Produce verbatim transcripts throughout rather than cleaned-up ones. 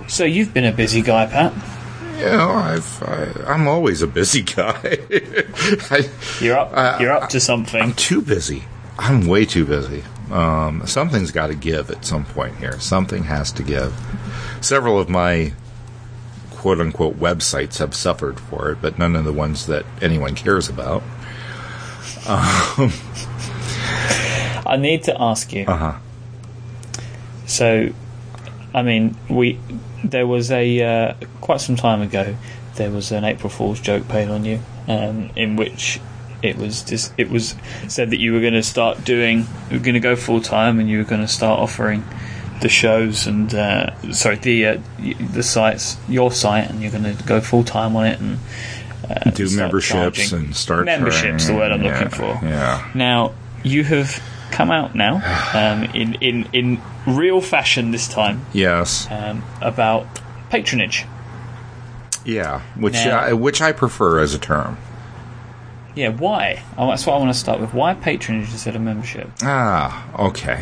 So you've been a busy guy, Pat. You know, I've, I, I'm always a busy guy. I, you're up. I, you're up to something. I'm too busy. I'm way too busy. Um, something's got to give at some point here. Something has to give. Several of my quote-unquote websites have suffered for it, but none of the ones that anyone cares about. Um, I need to ask you. Uh-huh. So, I mean, we there was a uh, quite some time ago there was an April Fool's joke paid on you, um, in which it was just, it was said that you were going to start doing, you were going to go full time, and you were going to start offering the shows and uh, sorry the uh, the sites, your site, and you're going to go full time on it and uh, do memberships charging. and start memberships. The word I'm yeah, looking for. Yeah. Now you have come out now um, in in in real fashion this time. Yes. Um, about patronage. Yeah, which now, I, which I prefer as a term. Yeah, why? Oh, that's what I want to start with. Why patronage instead of membership? Ah, okay.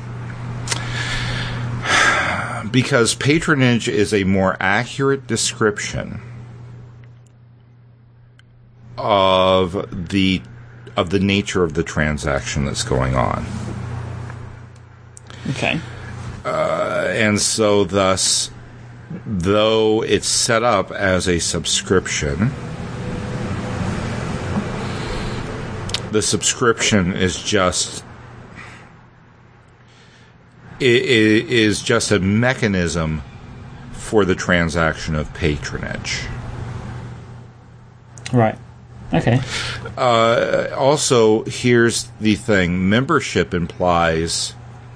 Because patronage is a more accurate description of the of the nature of the transaction that's going on. Okay. Uh, and so, thus, though it's set up as a subscription, the subscription is just it, it is just a mechanism for the transaction of patronage. Right. Okay. Uh, also, here's the thing: membership implies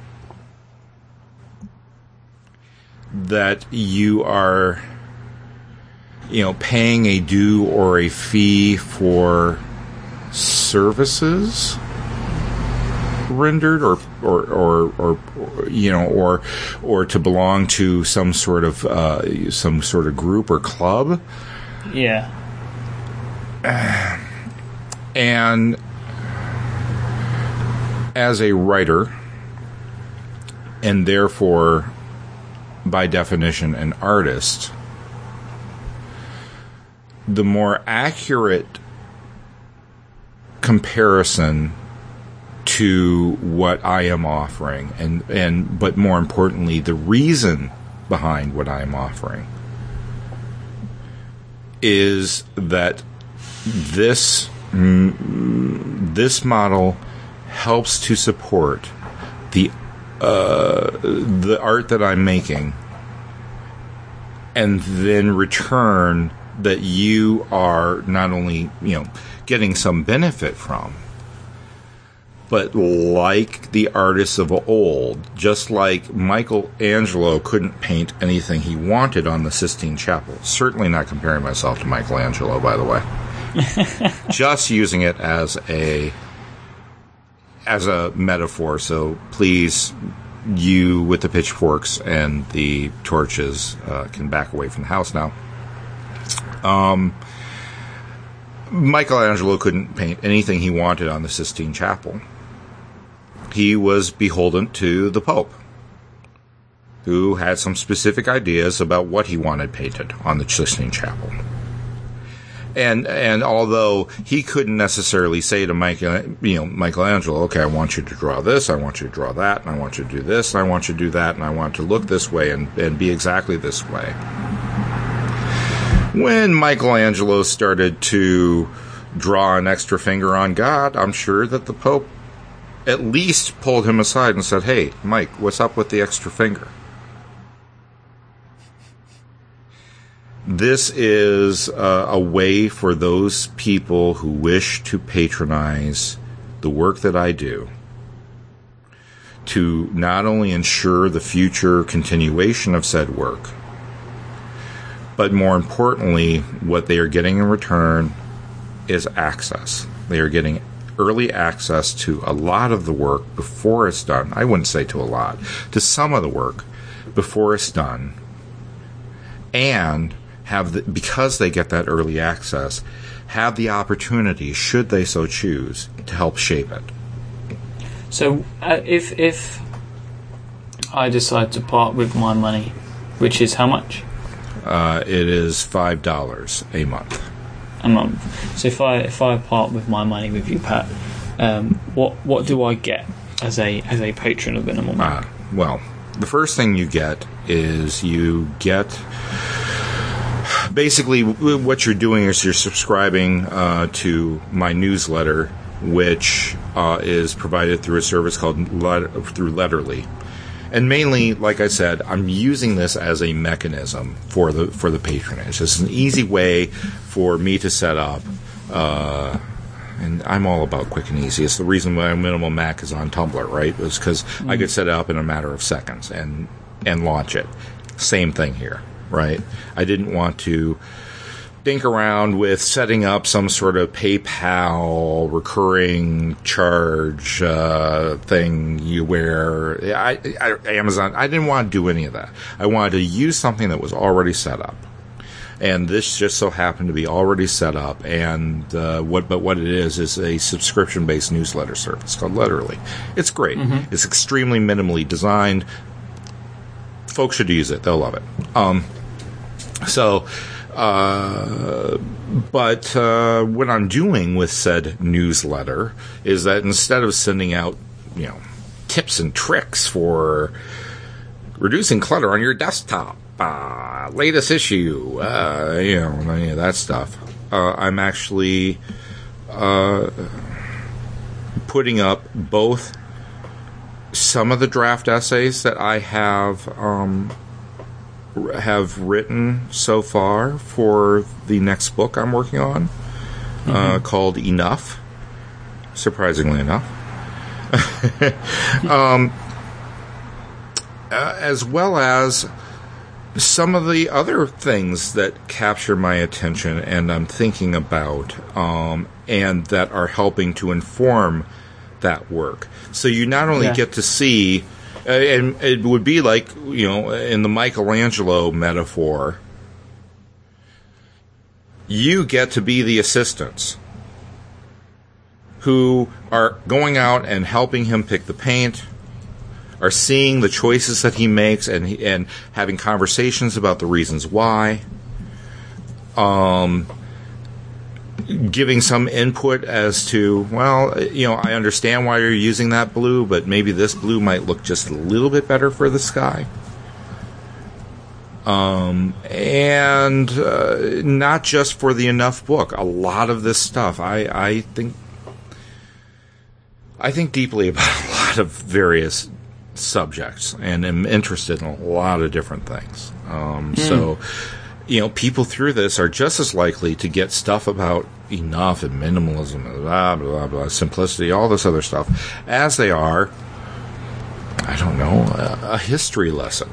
that you are, you know, paying a due or a fee for services rendered, or or, or, or, or you know, or or to belong to some sort of uh, some sort of group or club. Yeah. And as a writer, and therefore, by definition, an artist, the more accurate comparison to what I am offering, and, and but more importantly, the reason behind what I am offering, is that this mm, this model helps to support the uh, the art that I'm making, and then return that you are not only, you know, getting some benefit from, but like the artists of old, just like Michelangelo couldn't paint anything he wanted on the Sistine Chapel. Certainly not comparing myself to Michelangelo, by the way. Just using it as a as a metaphor. So please, you with the pitchforks and the torches uh, can back away from the house now. Um, Michelangelo couldn't paint anything he wanted on the Sistine Chapel. He was beholden to the Pope, who had some specific ideas about what he wanted painted on the Sistine Chapel. And and although he couldn't necessarily say to Michael, you know, Michelangelo, okay, I want you to draw this, I want you to draw that, and I want you to do this, and I want you to do that, and I want to look this way and, and be exactly this way. When Michelangelo started to draw an extra finger on God, I'm sure that the Pope at least pulled him aside and said, hey, Mike, what's up with the extra finger? This is uh, a way for those people who wish to patronize the work that I do to not only ensure the future continuation of said work, but more importantly, what they are getting in return is access. They are getting early access to a lot of the work before it's done. I wouldn't say to a lot, to some of the work before it's done. And have the, because they get that early access, have the opportunity, should they so choose, to help shape it. So uh, if if I decide to part with my money which is how much? Uh, it is five dollars a month. A month. So if I if I part with my money with you, Pat, um, what what do I get as a as a patron of Minimal Mac? Uh, well, the first thing you get is you get basically what you're doing is you're subscribing uh, to my newsletter, which uh, is provided through a service called Let- through Letterly. And mainly, like I said, I'm using this as a mechanism for the for the patronage. It's an easy way for me to set up, uh, and I'm all about quick and easy. It's the reason why Minimal Mac is on Tumblr, right? It's because mm. I could set it up in a matter of seconds and and launch it. Same thing here, right? I didn't want to think around with setting up some sort of PayPal recurring charge uh, thing you where I, I, Amazon. I didn't want to do any of that. I wanted to use something that was already set up, and this just so happened to be already set up. And uh, what, but what it is is a subscription-based newsletter service called Letterly. It's great. Mm-hmm. It's extremely minimally designed. Folks should use it. They'll love it. Um, so. Uh, but uh, what I'm doing with said newsletter is that instead of sending out, you know, tips and tricks for reducing clutter on your desktop, uh, latest issue, uh, you know, any of that stuff, uh, I'm actually uh, putting up both some of the draft essays that I have um, have written so far for the next book I'm working on, mm-hmm. uh, called Enough, surprisingly enough. um, uh, as well as some of the other things that capture my attention and I'm thinking about, um, and that are helping to inform that work. So you not only yeah. get to see... Uh, and it would be like, you know, in the Michelangelo metaphor, you get to be the assistants who are going out and helping him pick the paint, are seeing the choices that he makes and and having conversations about the reasons why, um, giving some input as to, well, you know, I understand why you're using that blue, but maybe this blue might look just a little bit better for the sky. Um, and uh, not just for the Enough book. A lot of this stuff, I, I think, I think deeply about a lot of various subjects, and am interested in a lot of different things. Um, mm. So, you know, people through this are just as likely to get stuff about Enough and minimalism and blah, blah, blah, simplicity, all this other stuff, as they are, I don't know, a, a history lesson.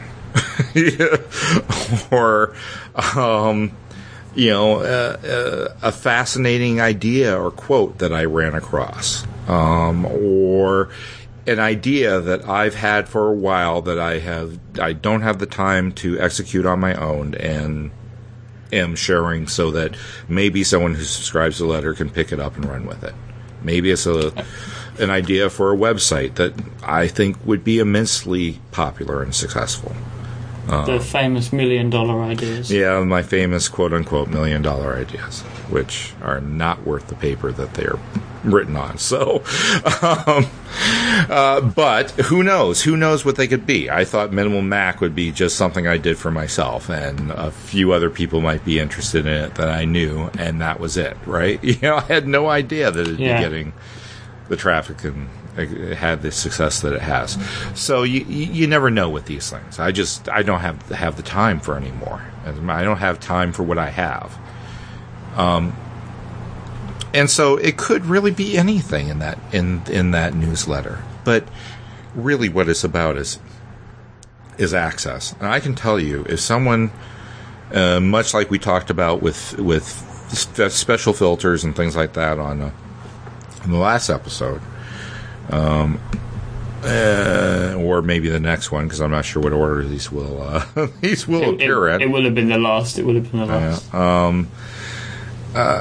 or, um, you know, a, a fascinating idea or quote that I ran across. Um, or an idea that I've had for a while that I have, I don't have the time to execute on my own, and am sharing so that maybe someone who subscribes to the letter can pick it up and run with it. Maybe it's a an idea for a website that I think would be immensely popular and successful. Uh, the famous million dollar ideas. Yeah, my famous quote unquote million dollar ideas, which are not worth the paper that they are written on. So, um, uh, but who knows? Who knows what they could be? I thought Minimal Mac would be just something I did for myself, and a few other people might be interested in it that I knew, and that was it, right? You know, I had no idea that it'd yeah. be getting the traffic and it had the success that it has. So you you never know with these things. I just I don't have have the time for anymore. I don't have time for what I have. Um. And so it could really be anything in that in in that newsletter. But really what it's about is is access. And I can tell you, if someone, uh, much like we talked about with with special filters and things like that on, uh, on the last episode, um, uh, or maybe the next one, because I'm not sure what order these will uh, these will it, appear it, in. It will have been the last. It will have been the last. Uh, um. Uh.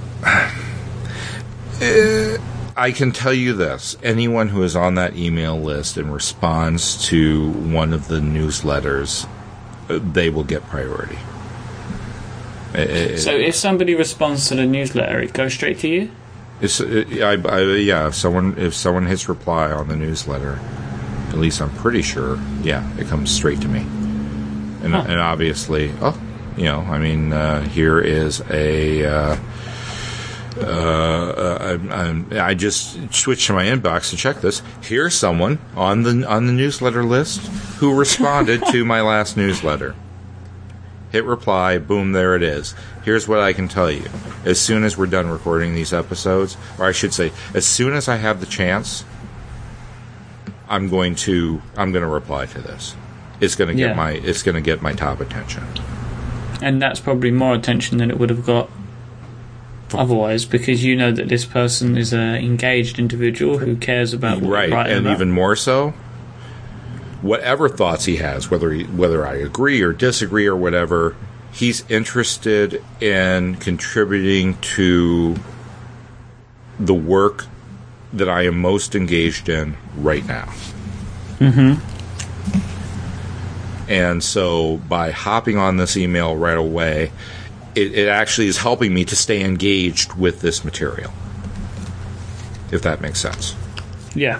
Uh, I can tell you this. Anyone who is on that email list and responds to one of the newsletters they will get priority. It, so if somebody responds to the newsletter, it goes straight to you? It's, it, I, I, yeah, if someone if someone hits reply on the newsletter, at least I'm pretty sure, yeah, it comes straight to me. And, huh. and obviously, oh, you know, I mean, uh, here is a... Uh, Uh, I, I, I just switched to my inbox to check this. Here's someone on the on the newsletter list who responded to my last newsletter. Hit reply, boom, there it is. Here's what I can tell you. As soon as we're done recording these episodes, or I should say, as soon as I have the chance, I'm going to I'm going to reply to this. It's going to get yeah. my it's going to get my top attention. And that's probably more attention than it would have got otherwise, because you know that this person is an engaged individual who cares about what right, right and about. Even more so, whatever thoughts he has, whether he, whether I agree or disagree or whatever, he's interested in contributing to the work that I am most engaged in right now. Mm-hmm. And so, by hopping on this email right away, It, it actually is helping me to stay engaged with this material, if that makes sense. Yeah.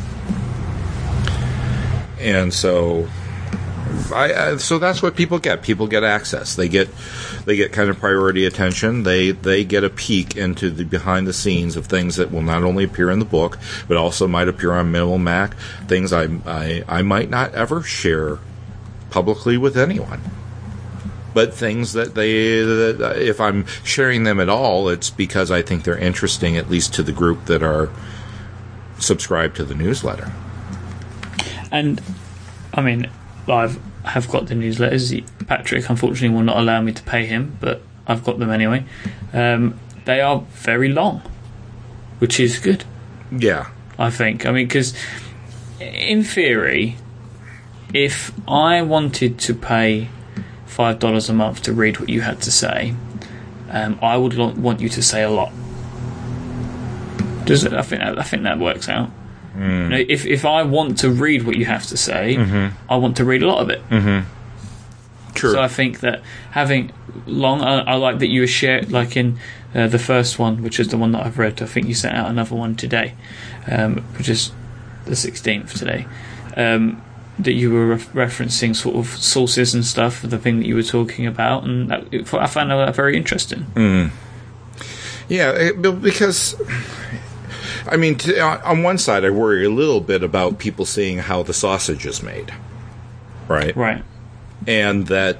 And so, I, I so that's what people get. People get access. They get they get kind of priority attention. They they get a peek into the behind the scenes of things that will not only appear in the book, but also might appear on Minimal Mac. Things I I, I might not ever share publicly with anyone. But things that they, that if I'm sharing them at all, it's because I think they're interesting, at least to the group that are subscribed to the newsletter. And, I mean, I've have got the newsletters. Patrick, unfortunately, will not allow me to pay him, but I've got them anyway. Um, they are very long, which is good. Yeah. I think. I mean, because in theory, if I wanted to pay five dollars a month to read what you had to say, um, I would lo- want you to say a lot. Does it? I think that, I think that works out. Mm. You know, if if I want to read what you have to say, mm-hmm. I want to read a lot of it. Mm-hmm. True. So I think that having long, I, I like that you share, like in uh, the first one, which is the one that I've read. I think you sent out another one today, um, which is the sixteenth today. Um, that you were re- referencing sort of sources and stuff for the thing that you were talking about, and that, I found that very interesting. Mm. Yeah, it, because, I mean, t- on one side I worry a little bit about people seeing how the sausage is made, right? Right. And that,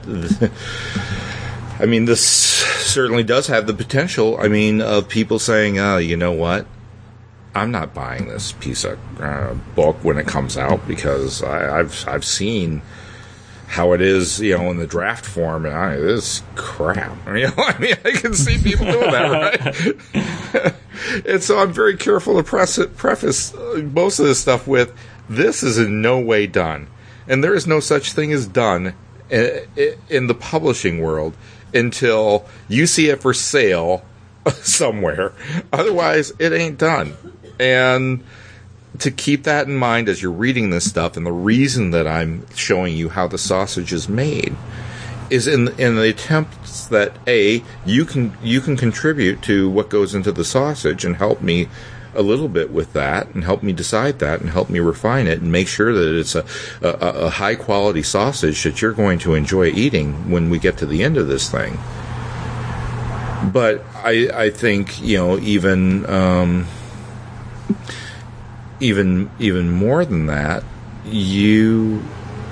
I mean, this certainly does have the potential, I mean, of people saying, oh, you know what? I'm not buying this piece of uh, book when it comes out because I, I've I've seen how it is, you know, in the draft form, and I, this is crap. You know, I mean, I can see people doing that, right? And so I'm very careful to press it, preface most of this stuff with, "This is in no way done," and there is no such thing as done in, in the publishing world until you see it for sale somewhere. Otherwise, it ain't done. And to keep that in mind as you're reading this stuff, and the reason that I'm showing you how the sausage is made is in in the attempts that a you can you can contribute to what goes into the sausage and help me a little bit with that, and help me decide that, and help me refine it, and make sure that it's a, a, a high quality sausage that you're going to enjoy eating when we get to the end of this thing. But I I think, you know, even um, even even more than that, you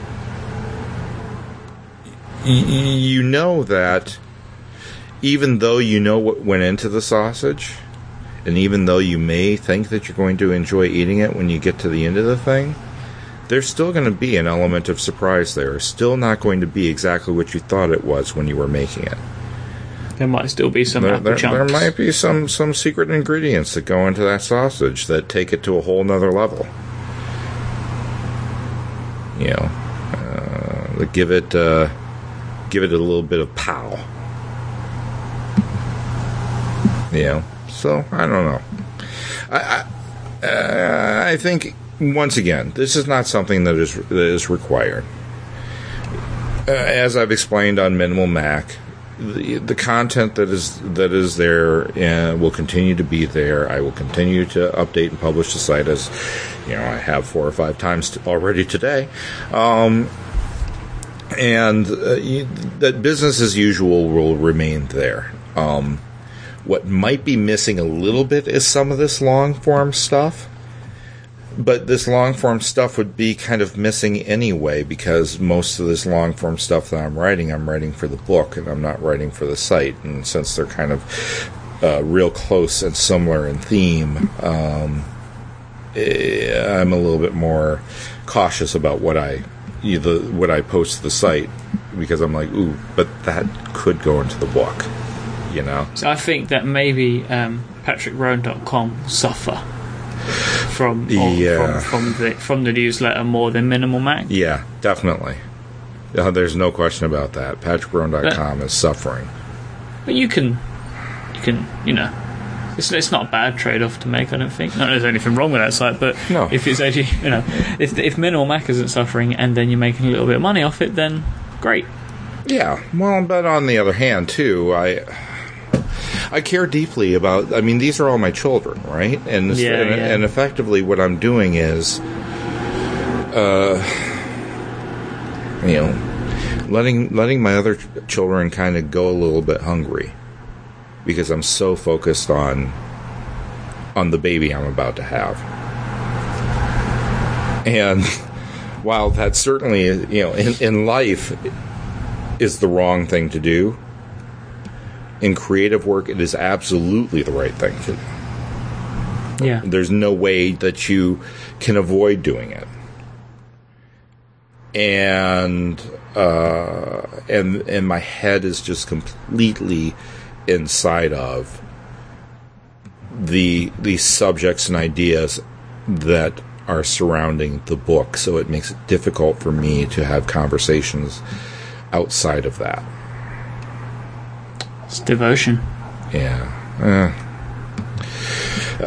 you know that even though you know what went into the sausage, and even though you may think that you're going to enjoy eating it when you get to the end of the thing, there's still going to be an element of surprise there. It's still not going to be exactly what you thought it was when you were making it. There might still be some there, apple there, chunks. There might be some, some secret ingredients that go into that sausage that take it to a whole nother level. You know, uh, that give it uh, give it a little bit of pow. You know, so I don't know. I I, uh, I think once again, this is not something that is that is required. uh, as I've explained on Minimal Mac, the, the content that is that is there uh, will continue to be there. I will continue to update and publish the site, as you know I have four or five times already today, um, and uh, you, that business as usual will remain there. Um, what might be missing a little bit is some of this long form stuff. But this long-form stuff would be kind of missing anyway, because most of this long-form stuff that I'm writing, I'm writing for the book, and I'm not writing for the site. And since they're kind of uh, real close and similar in theme, um, I'm a little bit more cautious about what I either what I post to the site, because I'm like, ooh, but that could go into the book, you know? So I think that maybe um, Patrick Rowan dot com will suffer From, yeah. from from the from the newsletter more than Minimal Mac. Yeah, definitely. Uh, there's no question about that. Patrick Rowan dot com is suffering. But you can, you can, you know, it's it's not a bad trade-off to make. I don't think. Not that there's anything wrong with that site, but no. if it's actually, you know, if if Minimal Mac isn't suffering and then you're making a little bit of money off it, then great. Yeah. Well, but on the other hand, too, I. I care deeply about, I mean, these are all my children, right? And yeah, and, yeah. and effectively what I'm doing is, uh, you know, letting letting my other ch- children kind of go a little bit hungry, because I'm so focused on on the baby I'm about to have. And while that certainly, you know, in, in life is the wrong thing to do, in creative work, it is absolutely the right thing to do. Yeah. There's no way that you can avoid doing it. And uh, and and my head is just completely inside of the the subjects and ideas that are surrounding the book, so it makes it difficult for me to have conversations outside of that. It's devotion. Yeah. Uh,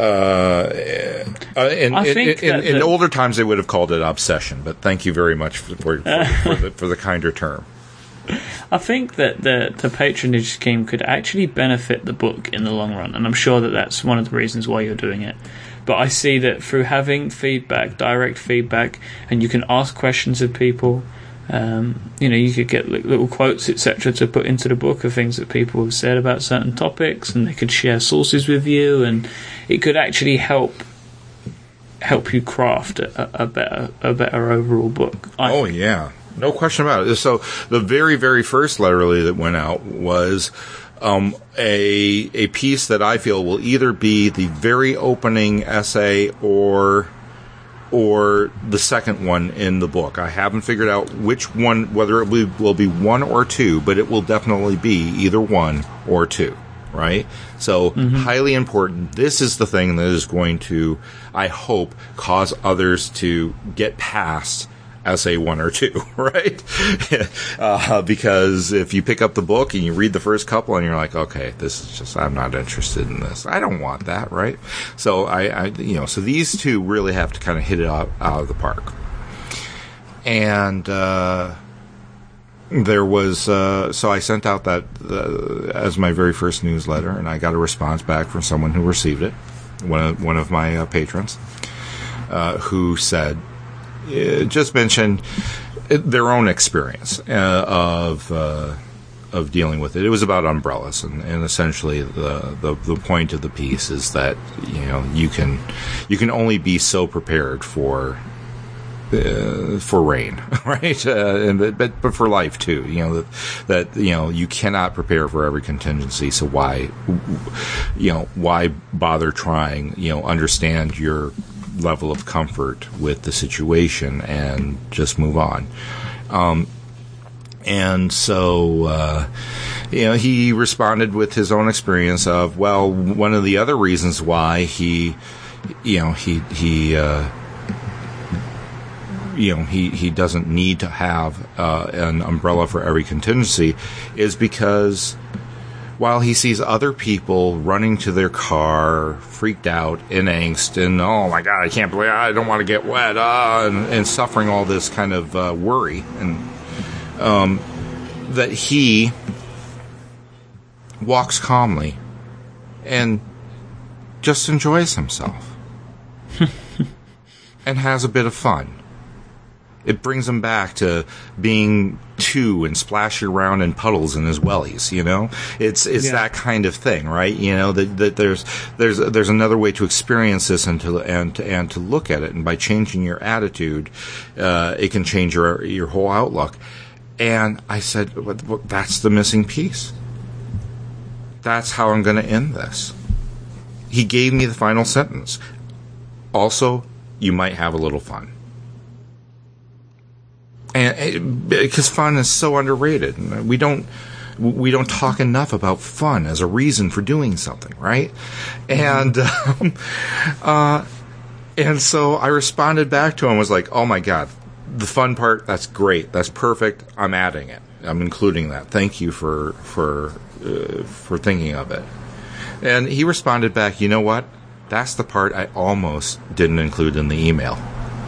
uh, in, I think in, in, that in the, older times, they would have called it obsession, but thank you very much for, for, for, for, the, for the kinder term. I think that the, the patronage scheme could actually benefit the book in the long run, and I'm sure that that's one of the reasons why you're doing it. But I see that through having feedback, direct feedback, and you can ask questions of people, Um, you know, you could get little quotes, et cetera, to put into the book of things that people have said about certain topics, and they could share sources with you, and it could actually help help you craft a, a better a better overall book. I oh think. Yeah, no question about it. So the very very first Letterly that went out was um, a a piece that I feel will either be the very opening essay or. or the second one in the book. I haven't figured out which one, whether it will, will be one or two, but it will definitely be either one or two, right? So, mm-hmm. highly important. This is the thing that is going to, I hope, cause others to get past essay one or two, right? uh, because if you pick up the book and you read the first couple and you're like, okay, this is just, I'm not interested in this. I don't want that, right? So I, I you know, so these two really have to kind of hit it out, out of the park. And, uh, there was, uh, so I sent out that, uh, as my very first newsletter, and I got a response back from someone who received it, one of, one of my uh, patrons, uh, who said, just mentioned their own experience uh, of uh, of dealing with it. It was about umbrellas, and, and essentially the, the the point of the piece is that you know you can you can only be so prepared for uh, for rain, right? Uh, and but but for life too. You know that that you know you cannot prepare for every contingency. So why you know why bother trying? You know, understand your level of comfort with the situation and just move on. Um, and so, uh, you know, he responded with his own experience of, well, one of the other reasons why he, you know, he, he, uh, you know, he, he doesn't need to have, uh, an umbrella for every contingency is because while he sees other people running to their car, freaked out, in angst, and, oh my God, I can't believe I don't want to get wet, uh, and, and suffering all this kind of uh, worry and um, that he walks calmly and just enjoys himself and has a bit of fun. It brings him back to being two and splashing around in puddles in his wellies. You know, it's it's yeah. that kind of thing, right? You know, that, that there's there's there's another way to experience this and to and to, and to look at it, and by changing your attitude, uh, it can change your your whole outlook. And I said, well, that's the missing piece. That's how I'm going to end this. He gave me the final sentence. Also, you might have a little fun. And because fun is so underrated, we don't we don't talk enough about fun as a reason for doing something, right? And um, uh, and so I responded back to him, was like, "Oh my God, the fun part, that's great, that's perfect. I'm adding it. I'm including that. Thank you for for uh, for thinking of it." And he responded back, "You know what? That's the part I almost didn't include in the email."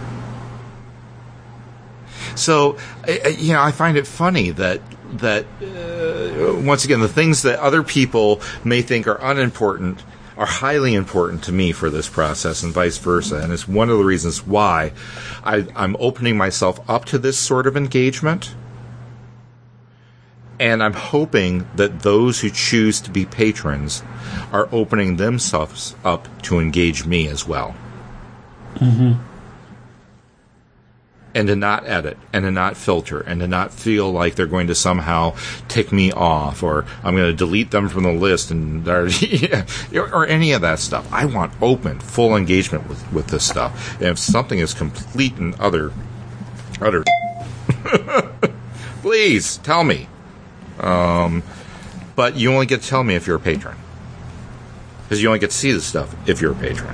So, you know, I find it funny that that uh, once again, the things that other people may think are unimportant are highly important to me for this process, and vice versa. And it's one of the reasons why I, I'm opening myself up to this sort of engagement. And I'm hoping that those who choose to be patrons are opening themselves up to engage me as well. Mm-hmm. And to not edit, and to not filter, and to not feel like they're going to somehow tick me off, or I'm going to delete them from the list, and or, or any of that stuff. I want open, full engagement with, with this stuff. And if something is complete and utter, utter, please tell me. Um, but you only get to tell me if you're a patron, because you only get to see this stuff if you're a patron.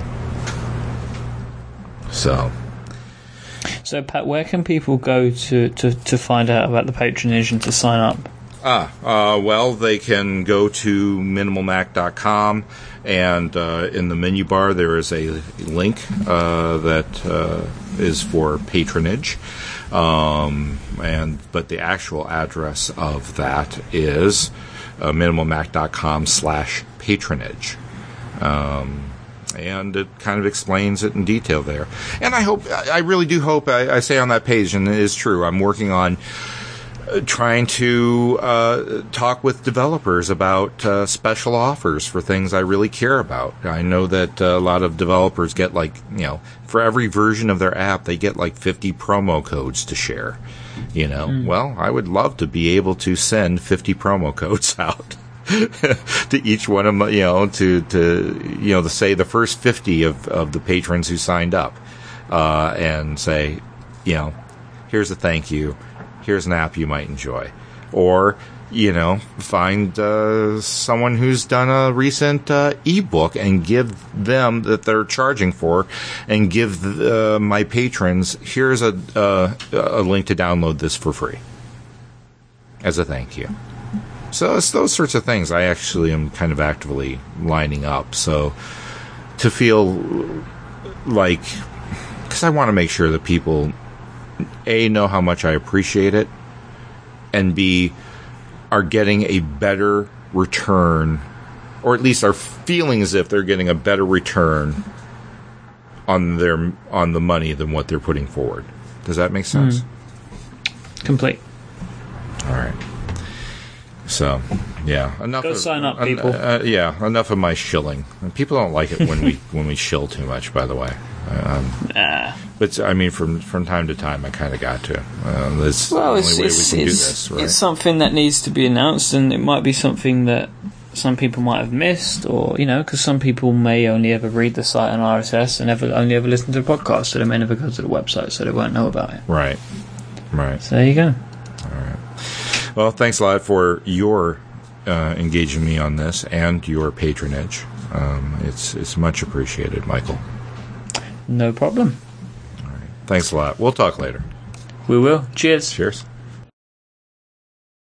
So. So, Pat, where can people go to, to, to find out about the patronage and to sign up? Ah, uh, well, they can go to minimal mac dot com, and uh, in the menu bar there is a link uh, that uh, is for patronage. Um, and but the actual address of that is uh, minimal mac dot com slash patronage. Um And it kind of explains it in detail there. And I hope, I really do hope, I, I say on that page, and it is true, I'm working on uh, trying to uh, talk with developers about uh, special offers for things I really care about. I know that uh, a lot of developers get like, you know, for every version of their app, they get like fifty promo codes to share. You know, mm. Well, I would love to be able to send fifty promo codes out. to each one of them, you know, to, to, you know, to say the first fifty of, of the patrons who signed up, uh, and say, you know, here's a thank you, here's an app you might enjoy. Or, you know, find, uh, someone who's done a recent, uh, ebook and give them that they're charging for, and give, uh, my patrons, here's a, uh, a link to download this for free as a thank you. So it's those sorts of things I actually am kind of actively lining up. So to feel like, because I want to make sure that people, A, know how much I appreciate it, and B, are getting a better return, or at least are feeling as if they're getting a better return on their on the money than what they're putting forward. Does that make sense? Mm. Complete. All right. So, yeah, enough. Go of, sign up, uh, people. Uh, yeah, enough of my shilling. People don't like it when we when we shill too much. By the way, um, nah. But I mean, from from time to time, I kind of got to. Uh, that's well, the it's, only way it's, we can it's, do this. Right? It's something that needs to be announced, and it might be something that some people might have missed, or you know, because some people may only ever read the site on R S S and ever only ever listen to the podcast, so they may never go to the website, so they won't know about it. Right. Right. So there you go. All right. Well, thanks a lot for your uh, engaging me on this and your patronage. Um, it's it's much appreciated, Michael. No problem. All right. Thanks a lot. We'll talk later. We will. Cheers. Cheers.